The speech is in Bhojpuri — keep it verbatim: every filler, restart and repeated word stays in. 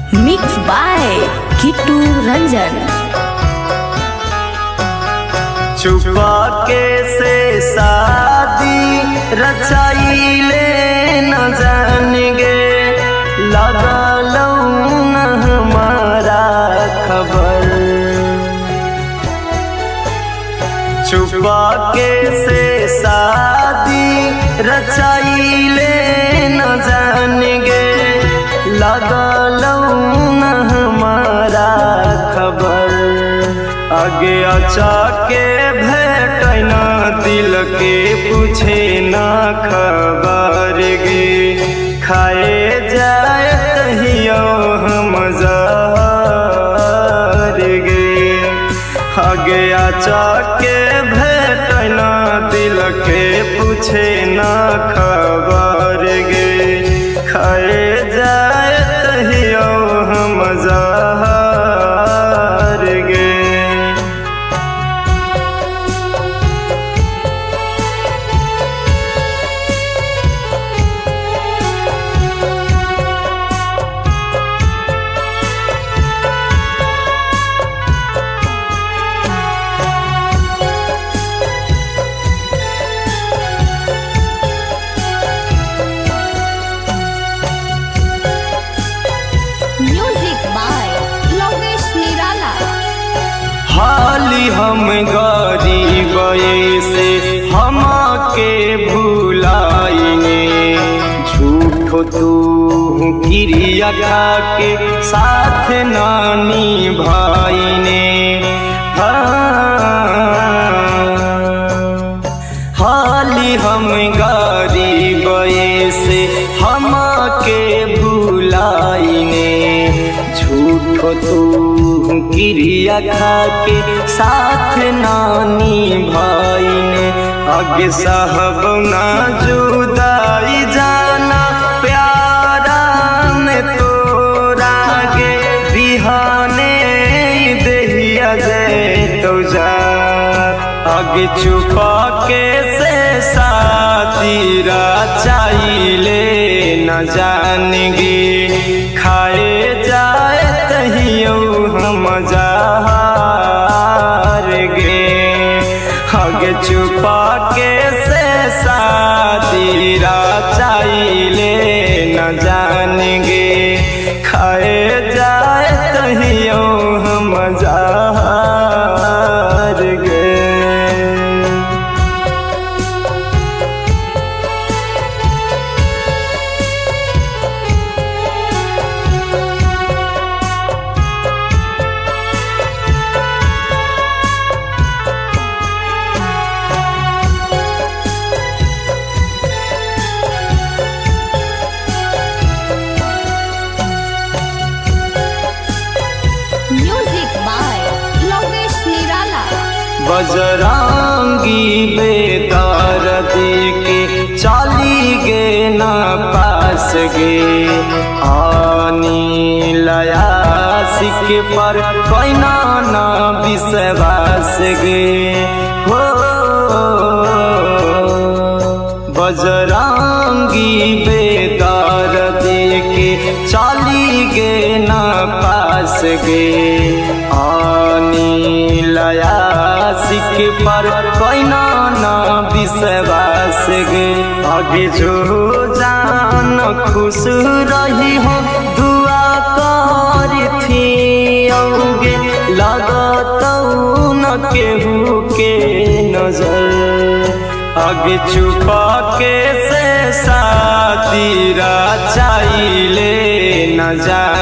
Mix by Kittu Ranjan. छुपा के से शादी रचाइले न जान गे, लगा लऊ न हमारा खबर। छुपा के से शादी रचाइले न जान गे, लगा लऊ न हमारा खबर। आगे अच्छा के भेटना दिल के पूछे ना खबर गे, खाए जाए तहियो हम जार गे। आगे अच्छा के भेटना दिल के पूछे ना खबर गे, खाए जाए तहियो हम जार गे। हाली हम गरीब से हम के भुलाइने, झूठो तू क्रिया खा के साथ नानी भाईने। हाली हम गरीब से हम के भुलाइने, झूठो तू क्रिया खा के साथ नानी भाई ने। आगे साहब ना जुदाई जाना प्यारा ने तोरा गे, बिहाने दहिया दे तो जा। आगे छुपा के से साथी रचाइले न जान गे, खाए जाए तहियो हम जार गे। आगे छुपा के से शादी रचाइले न जान गे, खाए जाए तहियो हम जार गे। बजरंगी बेदर्दी के चाली गे न पास गे, आनी लयासिक पर कैना न विश्वास गे। हो बजरंगी बेदर्दी के चाली गे न पास गे, आनी लयासिक पर कैना न विश्वास गे। आगे जो जान खुश रही हो दुआ करथी औगे, लागत न केहू के नजर। आगे छुपा के से शादी रचाइले न जा